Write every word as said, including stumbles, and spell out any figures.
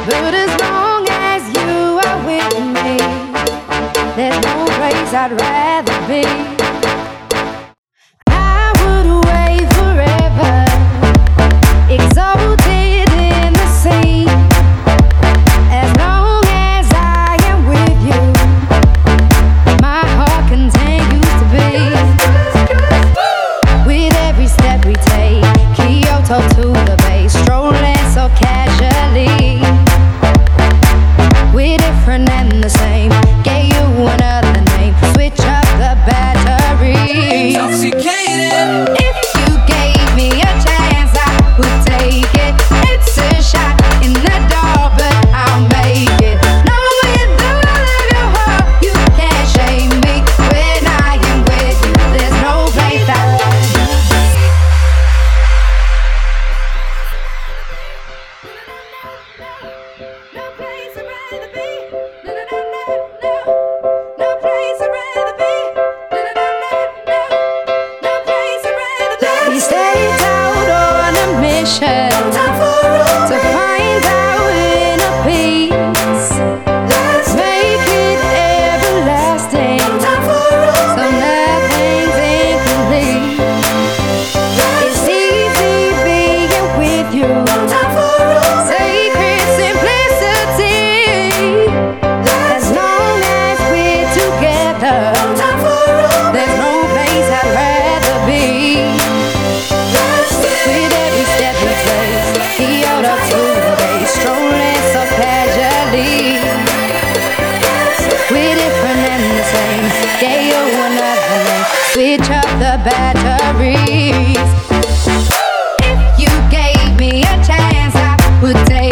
But as long as you are with me, there's no place I'd rather be. I would wait forever, exalted in the sea. As long as I am with you, my heart continues to beat. With every step we take, Kyoto to the bay, strolling so casually. We're different and the same, gave you another name, switch up the battery. Intoxicated. If you gave me a chance, I would take it. It's a shot in the dark, but I'll make it. No, with the love of your heart, you can't shame me. When I am with you, there's no place I No place I'd rather be. No, no, no, no, no. No place I'd rather be. No, no, no, no, no. No place I'd rather be. We stayed out on a mission to find our inner peace. Let's make it everlasting, so nothing's incomplete. It's easy being with you. Sacred simplicity. As long as we're together, there's no place I'd rather be. With every step we take, Kyoto to the bay, strolling so casually. We're different and the same, gave you another name, switch up the batteries. If you gave me a chance, I would take